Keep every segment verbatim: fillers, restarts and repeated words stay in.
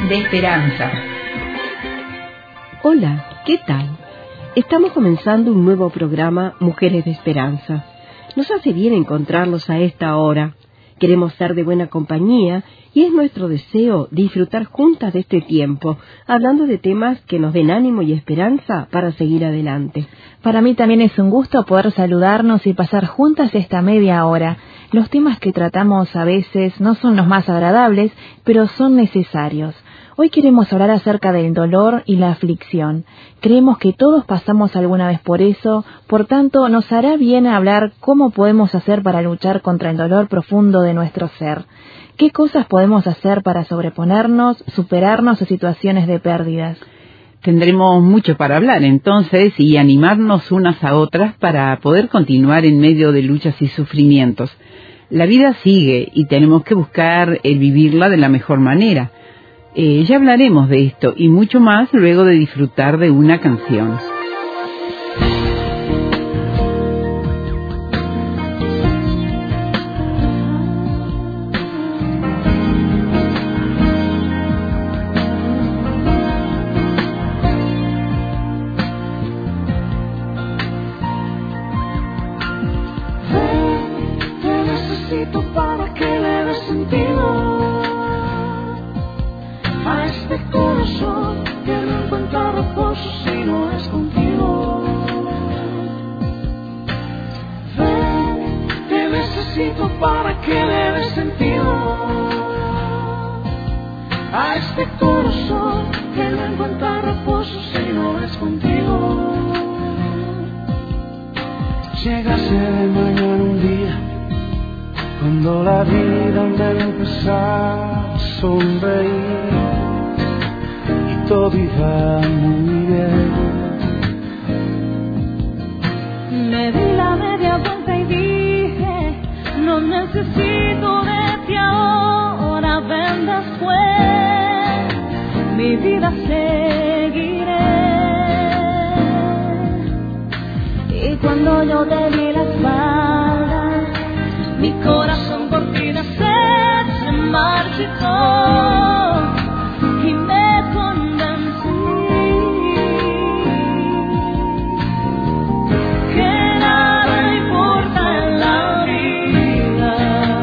de Esperanza. Hola, ¿qué tal? Estamos comenzando un nuevo programa, Mujeres de Esperanza. Nos hace bien encontrarlos a esta hora. Queremos ser de buena compañía y es nuestro deseo disfrutar juntas de este tiempo, hablando de temas que nos den ánimo y esperanza para seguir adelante. Para mí también es un gusto poder saludarnos y pasar juntas esta media hora. Los temas que tratamos a veces no son los más agradables, pero son necesarios. Hoy queremos hablar acerca del dolor y la aflicción. Creemos que todos pasamos alguna vez por eso, por tanto nos hará bien hablar cómo podemos hacer para luchar contra el dolor profundo de nuestro ser. ¿Qué cosas podemos hacer para sobreponernos, superarnos a situaciones de pérdidas? Tendremos mucho para hablar entonces y animarnos unas a otras para poder continuar en medio de luchas y sufrimientos. La vida sigue y tenemos que buscar el vivirla de la mejor manera. Eh, ya hablaremos de esto y mucho más luego de disfrutar de una canción. Para que le des sentido a este corazón que no encuentra reposo si no es contigo. Llegase de mañana un día cuando la vida debe empezar a sonreír y todo iba muy bien. Me di la media vuelta y dije: no necesito de ti ahora, ven después, mi vida seguiré. Y cuando yo te di la espalda, mi corazón por ti de sed se marchitó y me convencí que nada importa en la vida.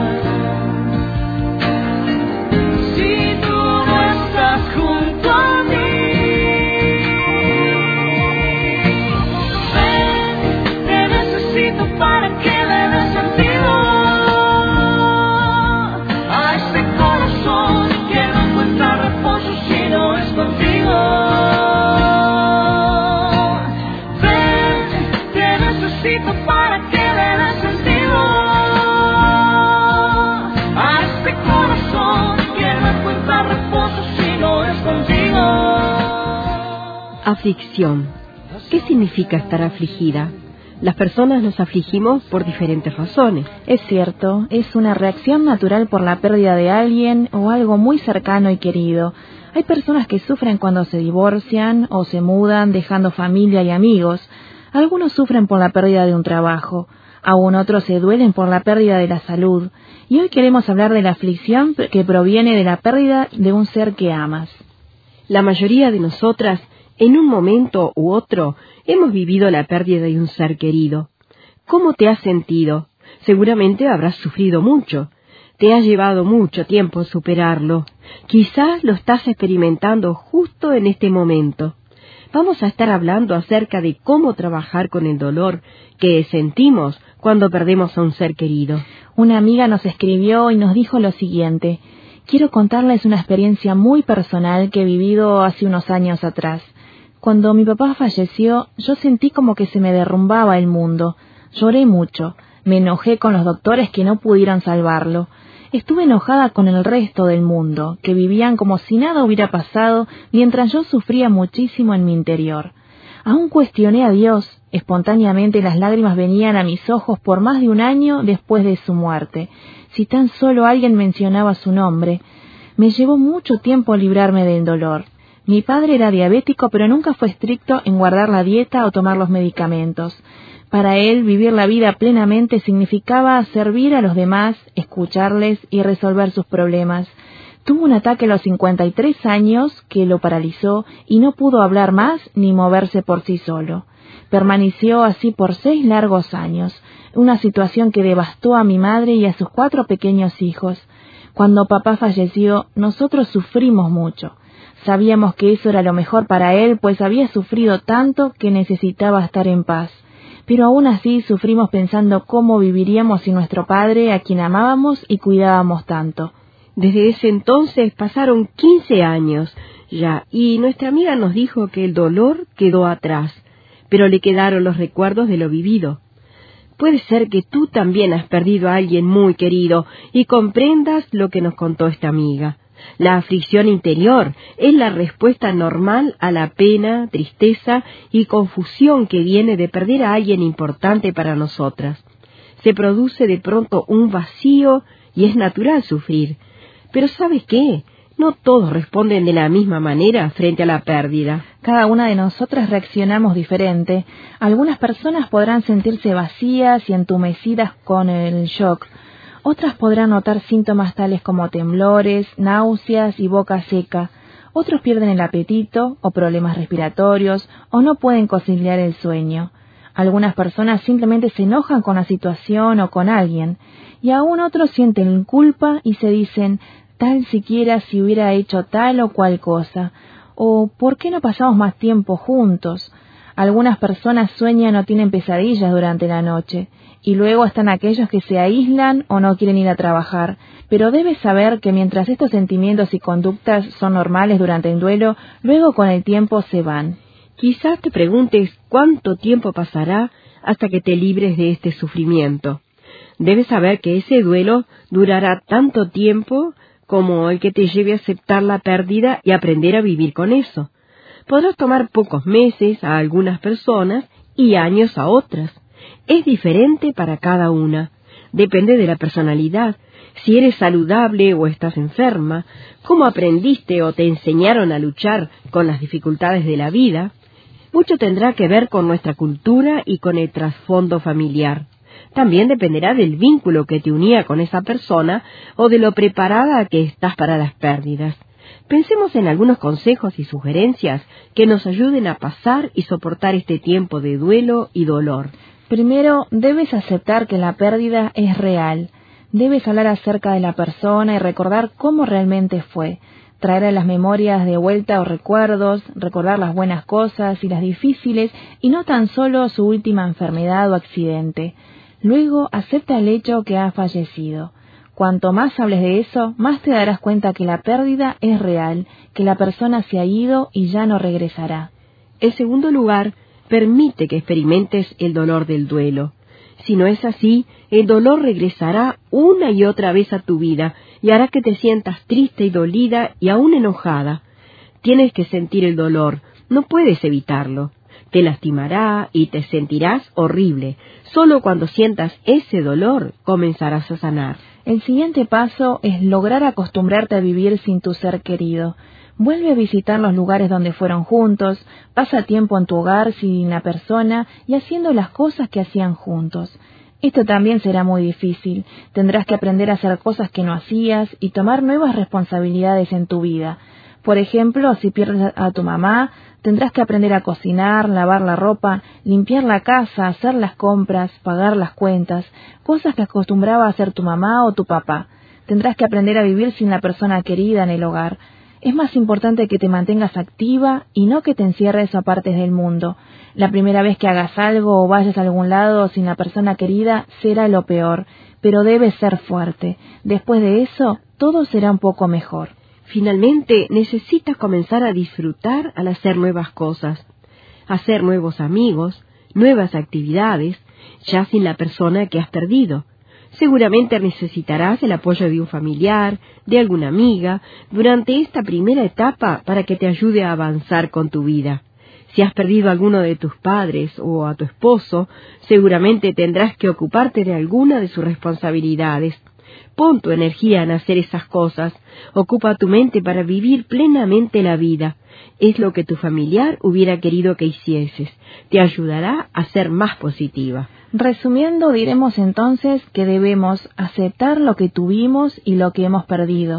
Aflicción. ¿Qué significa estar afligida? Las personas nos afligimos por diferentes razones. Es cierto, es una reacción natural por la pérdida de alguien o algo muy cercano y querido. Hay personas que sufren cuando se divorcian o se mudan dejando familia y amigos. Algunos sufren por la pérdida de un trabajo. Aún otros se duelen por la pérdida de la salud. Y hoy queremos hablar de la aflicción que proviene de la pérdida de un ser que amas. La mayoría de nosotras, en un momento u otro, hemos vivido la pérdida de un ser querido. ¿Cómo te has sentido? Seguramente habrás sufrido mucho. Te ha llevado mucho tiempo superarlo. Quizás lo estás experimentando justo en este momento. Vamos a estar hablando acerca de cómo trabajar con el dolor que sentimos cuando perdemos a un ser querido. Una amiga nos escribió y nos dijo lo siguiente: quiero contarles una experiencia muy personal que he vivido hace unos años atrás. Cuando mi papá falleció, yo sentí como que se me derrumbaba el mundo. Lloré mucho. Me enojé con los doctores que no pudieron salvarlo. Estuve enojada con el resto del mundo, que vivían como si nada hubiera pasado, mientras yo sufría muchísimo en mi interior. Aún cuestioné a Dios. Espontáneamente las lágrimas venían a mis ojos por más de un año después de su muerte. Si tan solo alguien mencionaba su nombre. Me llevó mucho tiempo librarme del dolor. Mi padre era diabético, pero nunca fue estricto en guardar la dieta o tomar los medicamentos. Para él, vivir la vida plenamente significaba servir a los demás, escucharles y resolver sus problemas. Tuvo un ataque a los cincuenta y tres años que lo paralizó y no pudo hablar más ni moverse por sí solo. Permaneció así por seis largos años, una situación que devastó a mi madre y a sus cuatro pequeños hijos. Cuando papá falleció, nosotros sufrimos mucho. Sabíamos que eso era lo mejor para él, pues había sufrido tanto que necesitaba estar en paz. Pero aún así sufrimos pensando cómo viviríamos sin nuestro padre, a quien amábamos y cuidábamos tanto. Desde ese entonces pasaron quince años ya, y nuestra amiga nos dijo que el dolor quedó atrás, pero le quedaron los recuerdos de lo vivido. Puede ser que tú también has perdido a alguien muy querido y comprendas lo que nos contó esta amiga. La aflicción interior es la respuesta normal a la pena, tristeza y confusión que viene de perder a alguien importante para nosotras. Se produce de pronto un vacío y es natural sufrir. Pero ¿sabes qué? No todos responden de la misma manera frente a la pérdida. Cada una de nosotras reaccionamos diferente. Algunas personas podrán sentirse vacías y entumecidas con el shock. Otras podrán notar síntomas tales como temblores, náuseas y boca seca. Otros pierden el apetito o problemas respiratorios o no pueden conciliar el sueño. Algunas personas simplemente se enojan con la situación o con alguien. Y aún otros sienten culpa y se dicen, tal siquiera si hubiera hecho tal o cual cosa, o ¿por qué no pasamos más tiempo juntos? Algunas personas sueñan o tienen pesadillas durante la noche, y luego están aquellos que se aíslan o no quieren ir a trabajar, pero debes saber que mientras estos sentimientos y conductas son normales durante el duelo, luego con el tiempo se van. Quizás te preguntes cuánto tiempo pasará hasta que te libres de este sufrimiento. Debes saber que ese duelo durará tanto tiempo como el que te lleve a aceptar la pérdida y aprender a vivir con eso. Podrás tomar pocos meses a algunas personas y años a otras. Es diferente para cada una. Depende de la personalidad, si eres saludable o estás enferma, cómo aprendiste o te enseñaron a luchar con las dificultades de la vida. Mucho tendrá que ver con nuestra cultura y con el trasfondo familiar. También dependerá del vínculo que te unía con esa persona o de lo preparada que estás para las pérdidas. Pensemos en algunos consejos y sugerencias que nos ayuden a pasar y soportar este tiempo de duelo y dolor. Primero, debes aceptar que la pérdida es real. Debes hablar acerca de la persona y recordar cómo realmente fue. Traer a las memorias de vuelta o recuerdos, recordar las buenas cosas y las difíciles y no tan solo su última enfermedad o accidente. Luego, acepta el hecho que ha fallecido. Cuanto más hables de eso, más te darás cuenta que la pérdida es real, que la persona se ha ido y ya no regresará. En segundo lugar, permite que experimentes el dolor del duelo. Si no es así, el dolor regresará una y otra vez a tu vida y hará que te sientas triste y dolida y aún enojada. Tienes que sentir el dolor, no puedes evitarlo. Te lastimará y te sentirás horrible. Solo cuando sientas ese dolor comenzarás a sanar. El siguiente paso es lograr acostumbrarte a vivir sin tu ser querido. Vuelve a visitar los lugares donde fueron juntos, pasa tiempo en tu hogar sin la persona y haciendo las cosas que hacían juntos. Esto también será muy difícil. Tendrás que aprender a hacer cosas que no hacías y tomar nuevas responsabilidades en tu vida. Por ejemplo, si pierdes a tu mamá, tendrás que aprender a cocinar, lavar la ropa, limpiar la casa, hacer las compras, pagar las cuentas, cosas que acostumbraba a hacer tu mamá o tu papá. Tendrás que aprender a vivir sin la persona querida en el hogar. Es más importante que te mantengas activa y no que te encierres o apartes del mundo. La primera vez que hagas algo o vayas a algún lado sin la persona querida será lo peor, pero debes ser fuerte. Después de eso, todo será un poco mejor. Finalmente, necesitas comenzar a disfrutar al hacer nuevas cosas, hacer nuevos amigos, nuevas actividades, ya sin la persona que has perdido. Seguramente necesitarás el apoyo de un familiar, de alguna amiga, durante esta primera etapa para que te ayude a avanzar con tu vida. Si has perdido a alguno de tus padres o a tu esposo, seguramente tendrás que ocuparte de alguna de sus responsabilidades. Pon tu energía en hacer esas cosas, ocupa tu mente para vivir plenamente la vida. Es lo que tu familiar hubiera querido que hicieses. Te ayudará a ser más positiva. Resumiendo, diremos entonces que debemos aceptar lo que tuvimos y lo que hemos perdido,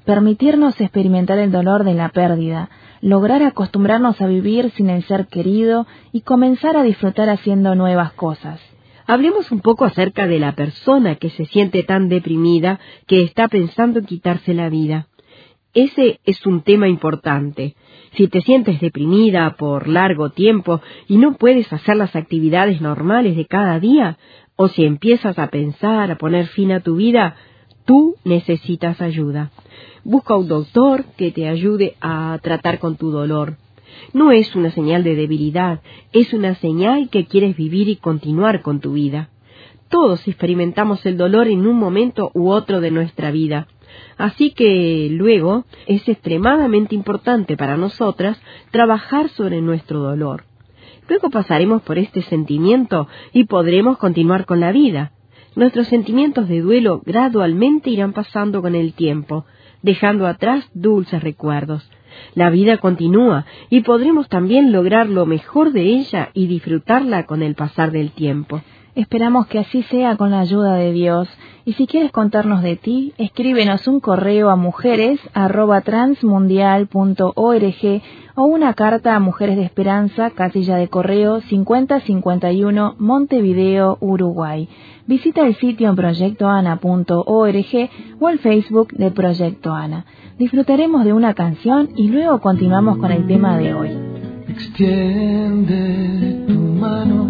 permitirnos experimentar el dolor de la pérdida, lograr acostumbrarnos a vivir sin el ser querido y comenzar a disfrutar haciendo nuevas cosas. Hablemos un poco acerca de la persona que se siente tan deprimida que está pensando en quitarse la vida. Ese es un tema importante. Si te sientes deprimida por largo tiempo y no puedes hacer las actividades normales de cada día, o si empiezas a pensar a poner fin a tu vida, tú necesitas ayuda. Busca un doctor que te ayude a tratar con tu dolor. No es una señal de debilidad, es una señal que quieres vivir y continuar con tu vida. Todos experimentamos el dolor en un momento u otro de nuestra vida. Así que luego es extremadamente importante para nosotras trabajar sobre nuestro dolor. Luego pasaremos por este sentimiento y podremos continuar con la vida. Nuestros sentimientos de duelo gradualmente irán pasando con el tiempo, dejando atrás dulces recuerdos. La vida continúa y podremos también lograr lo mejor de ella y disfrutarla con el pasar del tiempo. Esperamos que así sea con la ayuda de Dios. Y si quieres contarnos de ti, escríbenos un correo a mujeres arroba transmundial punto org o una carta a Mujeres de Esperanza, casilla de correo cincuenta cincuenta y uno, Montevideo, Uruguay. Visita el sitio en proyecto ana punto org o el Facebook de Proyecto Ana. Disfrutaremos de una canción y luego continuamos con el tema de hoy. Extiende tu mano,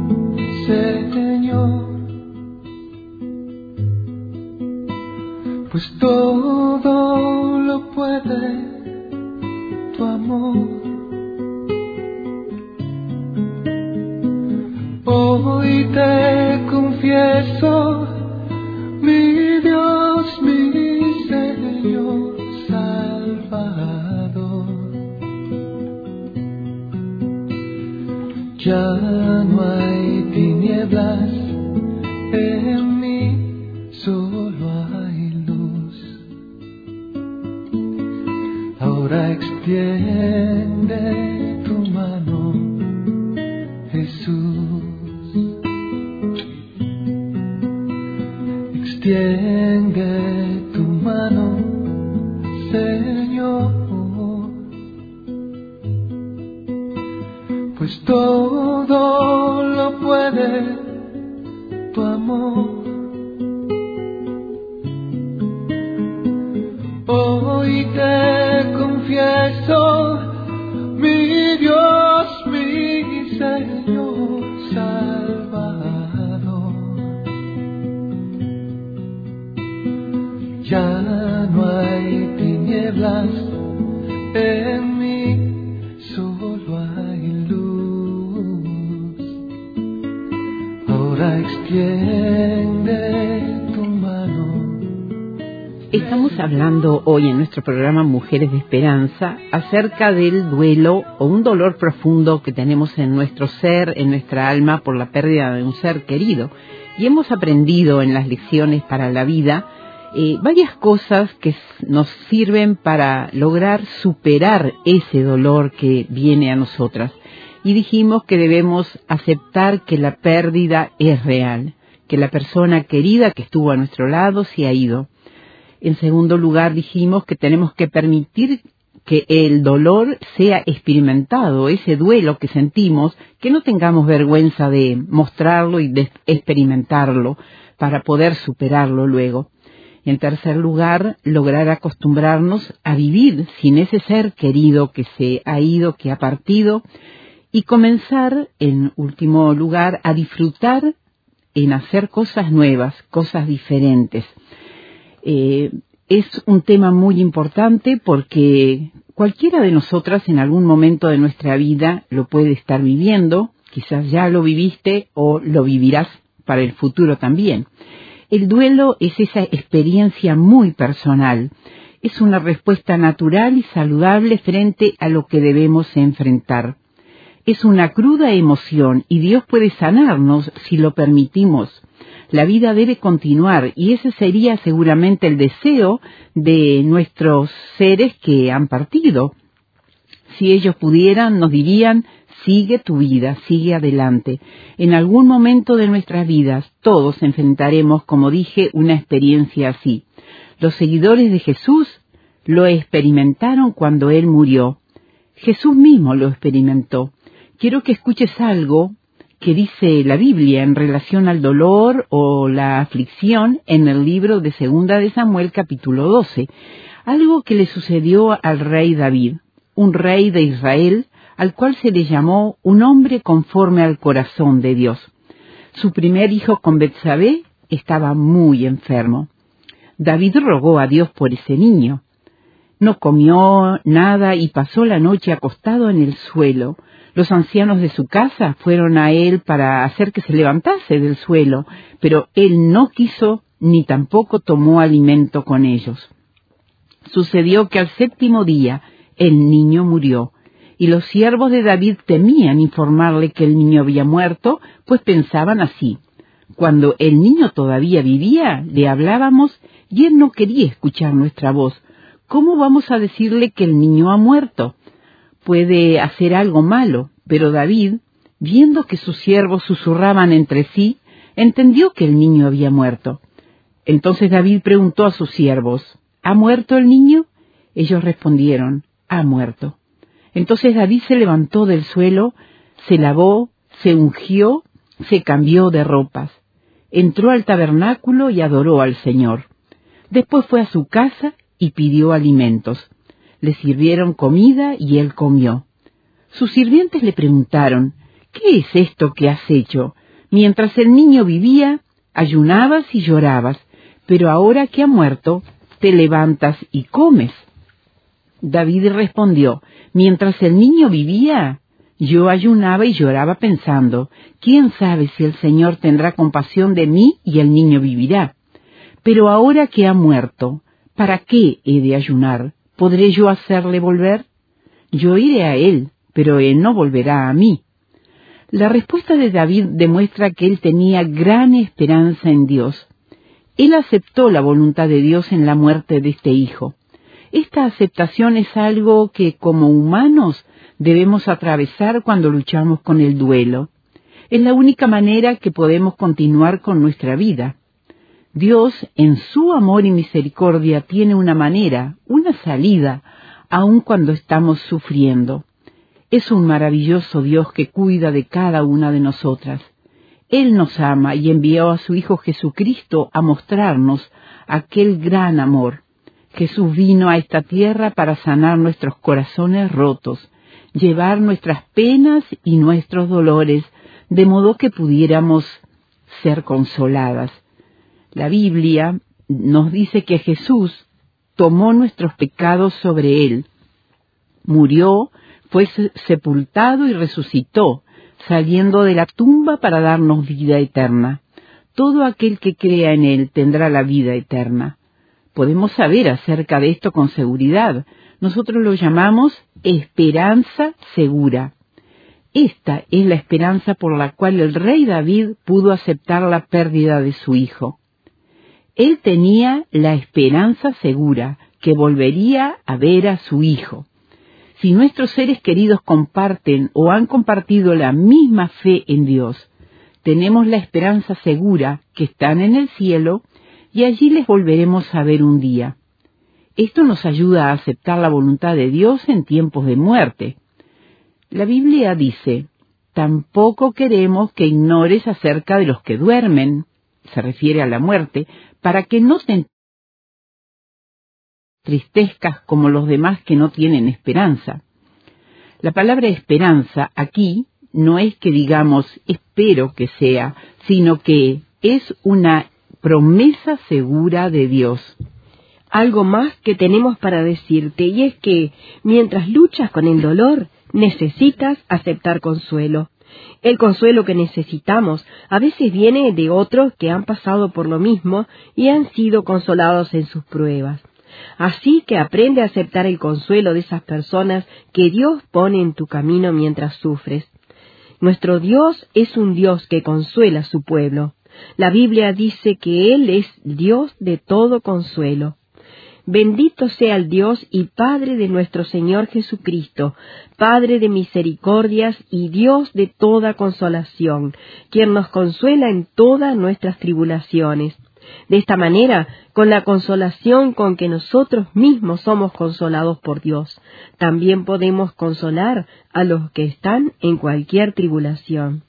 Señor, pues todo lo puede tu amor. Hoy te confieso, mi Dios, mi Señor Salvador, ya no hay tinieblas en mí, solo hay luz. Ahora extiende tu mano, Jesús. Extiende tu mano, Señor, pues todo lo puede tu amor. Hoy te confieso, mi Dios, mi Señor Salvador, ya no hay tinieblas en mí, solo hay luz. Ahora extiende tu mano. Estamos hablando hoy en nuestro programa Mujeres de Esperanza acerca del duelo o un dolor profundo que tenemos en nuestro ser, en nuestra alma, por la pérdida de un ser querido. Y hemos aprendido en las lecciones para la vida eh, varias cosas que nos sirven para lograr superar ese dolor que viene a nosotras. Y dijimos que debemos aceptar que la pérdida es real, que la persona querida que estuvo a nuestro lado se ha ido. En segundo lugar, dijimos que tenemos que permitir que el dolor sea experimentado, ese duelo que sentimos, que no tengamos vergüenza de mostrarlo y de experimentarlo para poder superarlo luego. En tercer lugar, lograr acostumbrarnos a vivir sin ese ser querido que se ha ido, que ha partido, y comenzar, en último lugar, a disfrutar en hacer cosas nuevas, cosas diferentes. Eh, es un tema muy importante porque cualquiera de nosotras en algún momento de nuestra vida lo puede estar viviendo, quizás ya lo viviste o lo vivirás para el futuro también. El duelo es esa experiencia muy personal, es una respuesta natural y saludable frente a lo que debemos enfrentar. Es una cruda emoción y Dios puede sanarnos si lo permitimos. La vida debe continuar y ese sería seguramente el deseo de nuestros seres que han partido. Si ellos pudieran, nos dirían, sigue tu vida, sigue adelante. En algún momento de nuestras vidas todos enfrentaremos, como dije, una experiencia así. Los seguidores de Jesús Lo experimentaron cuando Él murió. Jesús mismo lo experimentó. Quiero que escuches algo que dice la Biblia en relación al dolor o la aflicción en el libro de Segunda de Samuel capítulo doce. Algo que le sucedió al rey David, un rey de Israel, al cual se le llamó un hombre conforme al corazón de Dios. Su primer hijo con Betsabé estaba muy enfermo. David rogó a Dios por ese niño. No comió nada y pasó la noche acostado en el suelo. Los ancianos de su casa fueron a él para hacer que se levantase del suelo, pero él no quiso ni tampoco tomó alimento con ellos. Sucedió que al séptimo día el niño murió, y los siervos de David temían informarle que el niño había muerto, pues pensaban así: cuando el niño todavía vivía, le hablábamos y él no quería escuchar nuestra voz. ¿Cómo vamos a decirle que el niño ha muerto? Puede hacer algo malo, pero David, viendo que sus siervos susurraban entre sí, entendió que el niño había muerto. Entonces David preguntó a sus siervos: ¿ha muerto el niño? Ellos respondieron: ha muerto. Entonces David se levantó del suelo, se lavó, se ungió, se cambió de ropas, entró al tabernáculo y adoró al Señor. Después fue a su casa y pidió alimentos. Le sirvieron comida y él comió. Sus sirvientes le preguntaron: ¿qué es esto que has hecho? Mientras el niño vivía, ayunabas y llorabas, pero ahora que ha muerto, te levantas y comes. David respondió: mientras el niño vivía, yo ayunaba y lloraba pensando: ¿quién sabe si el Señor tendrá compasión de mí y el niño vivirá? Pero ahora que ha muerto, ¿para qué he de ayunar? ¿Podré yo hacerle volver? Yo iré a él, pero él no volverá a mí. La respuesta de David demuestra que él tenía gran esperanza en Dios. Él aceptó la voluntad de Dios en la muerte de este hijo. Esta aceptación es algo que como humanos debemos atravesar cuando luchamos con el duelo. Es la única manera que podemos continuar con nuestra vida. Dios, en su amor y misericordia, tiene una manera, una salida, aun cuando estamos sufriendo. Es un maravilloso Dios que cuida de cada una de nosotras. Él nos ama y envió a su Hijo Jesucristo a mostrarnos aquel gran amor. Jesús vino a esta tierra para sanar nuestros corazones rotos, llevar nuestras penas y nuestros dolores, de modo que pudiéramos ser consoladas. La Biblia nos dice que Jesús tomó nuestros pecados sobre él, murió, fue sepultado y resucitó, saliendo de la tumba para darnos vida eterna. Todo aquel que crea en él tendrá la vida eterna. Podemos saber acerca de esto con seguridad. Nosotros lo llamamos esperanza segura. Esta es la esperanza por la cual el rey David pudo aceptar la pérdida de su hijo. Él tenía la esperanza segura que volvería a ver a su hijo. Si nuestros seres queridos comparten o han compartido la misma fe en Dios, tenemos la esperanza segura que están en el cielo y allí les volveremos a ver un día. Esto nos ayuda a aceptar la voluntad de Dios en tiempos de muerte. La Biblia dice: tampoco queremos que ignores acerca de los que duermen, se refiere a la muerte, para que no te entristezcas como los demás que no tienen esperanza. La palabra esperanza aquí no es que digamos espero que sea, sino que es una promesa segura de Dios. Algo más que tenemos para decirte, y es que mientras luchas con el dolor, necesitas aceptar consuelo. El consuelo que necesitamos a veces viene de otros que han pasado por lo mismo y han sido consolados en sus pruebas. Así que aprende a aceptar el consuelo de esas personas que Dios pone en tu camino mientras sufres. Nuestro Dios es un Dios que consuela a su pueblo. La Biblia dice que Él es Dios de todo consuelo. Bendito sea el Dios y Padre de nuestro Señor Jesucristo, Padre de misericordias y Dios de toda consolación, quien nos consuela en todas nuestras tribulaciones, De esta manera, con la consolación con que nosotros mismos somos consolados por Dios, también podemos consolar a los que están en cualquier tribulación.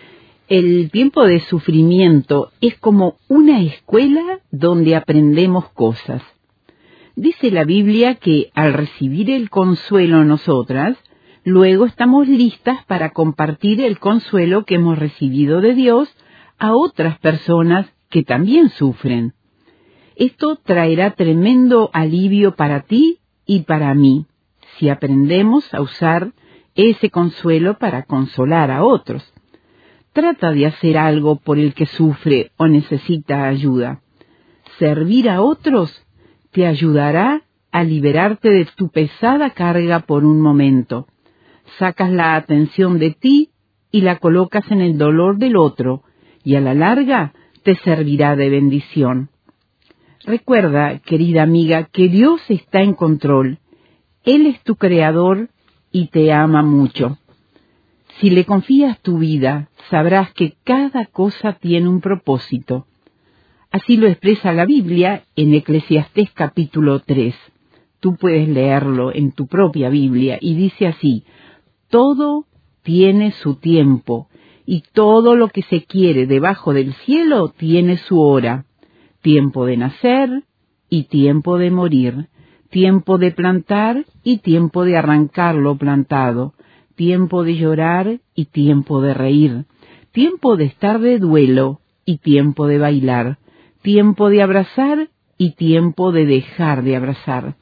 El tiempo de sufrimiento es como una escuela donde aprendemos cosas. Dice la Biblia que al recibir el consuelo nosotras, luego estamos listas para compartir el consuelo que hemos recibido de Dios a otras personas que también sufren. Esto traerá tremendo alivio para ti y para mí, si aprendemos a usar ese consuelo para consolar a otros. Trata de hacer algo por el que sufre o necesita ayuda. Servir a otros te ayudará a liberarte de tu pesada carga por un momento. Sacas la atención de ti y la colocas en el dolor del otro, y a la larga te servirá de bendición. Recuerda, querida amiga, que Dios está en control. Él es tu creador y te ama mucho. Si le confías tu vida, sabrás que cada cosa tiene un propósito. Así lo expresa la Biblia en Eclesiastés capítulo tres. Tú puedes leerlo en tu propia Biblia y dice así: todo tiene su tiempo y todo lo que se quiere debajo del cielo tiene su hora. Tiempo de nacer y tiempo de morir, tiempo de plantar y tiempo de arrancar lo plantado, tiempo de llorar y tiempo de reír, tiempo de estar de duelo y tiempo de bailar, tiempo de abrazar y tiempo de dejar de abrazar.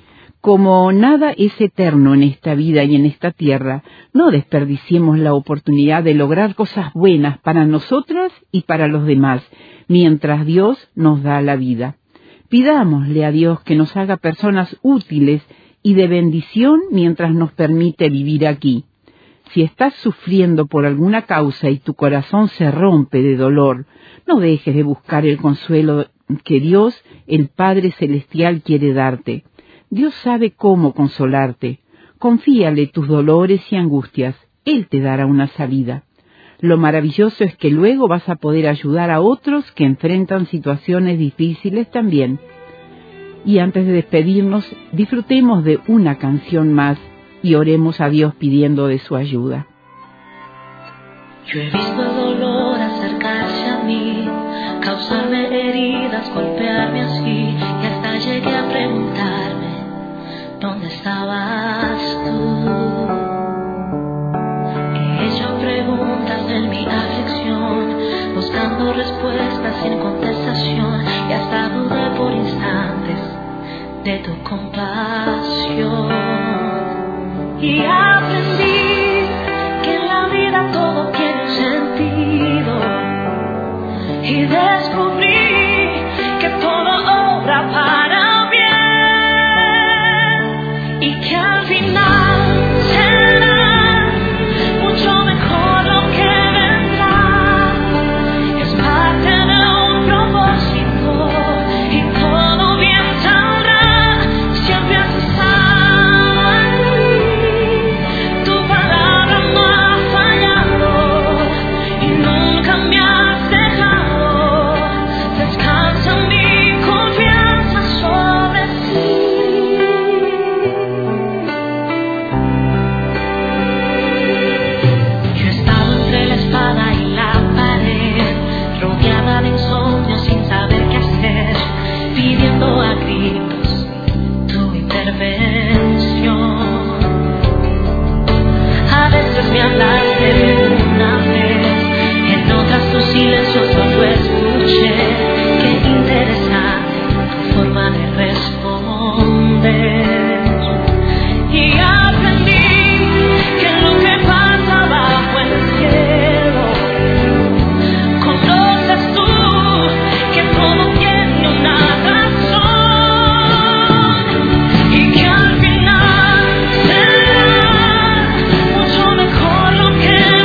Como nada es eterno en esta vida y en esta tierra, no desperdiciemos la oportunidad de lograr cosas buenas para nosotras y para los demás, mientras Dios nos da la vida. Pidámosle a Dios que nos haga personas útiles y de bendición mientras nos permite vivir aquí. Si estás sufriendo por alguna causa y tu corazón se rompe de dolor, no dejes de buscar el consuelo que Dios, el Padre Celestial, quiere darte. Dios sabe cómo consolarte. Confíale tus dolores y angustias. Él te dará una salida. Lo maravilloso es que luego vas a poder ayudar a otros que enfrentan situaciones difíciles también. Y antes de despedirnos, disfrutemos de una canción más y oremos a Dios pidiendo de su ayuda. Yo he visto el dolor acercarse a mí, causarme heridas, golpearme así, y hasta llegué a preguntarme, ¿dónde estabas tú? He hecho preguntas en mi aflicción, buscando respuestas sin contestación, y hasta dudé por instantes de tu compasión. Y aprendí que en la vida todo tiene un sentido, y descubrí que todo obra para bien, y que al final será mucho mejor lo que vendrá. Es parte de un propósito y todo bien saldrá. Siempre has estado ahí, tu palabra no ha fallado y nunca me has dejado. Descansa mi confianza sobre ti. Yo he estado entre la espada y la pared, rodeada de insomnio sin saber qué hacer, pidiendo a gritos tu intervención. A veces me hablaste de una vez, en otras tu silencio solo escuché. Qué interesante tu forma de responder. Y aprendí que lo que pasa bajo el cielo, conoces tú, que todo tiene una razón, y que al final será mucho mejor lo que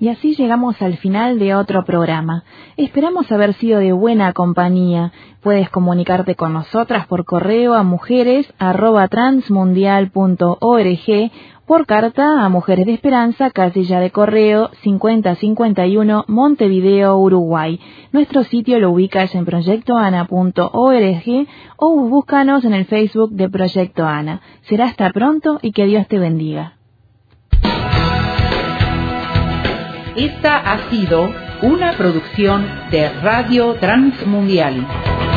Y así llegamos al final de otro programa. Esperamos haber sido de buena compañía. Puedes comunicarte con nosotras por correo a mujeres arroba transmundial punto org, por carta a Mujeres de Esperanza, casilla de correo cincuenta cincuenta y uno, Montevideo, Uruguay. Nuestro sitio lo ubicas en proyecto ana punto org o búscanos en el Facebook de Proyecto Ana. Será hasta pronto y que Dios te bendiga. Esta ha sido una producción de Radio Transmundial.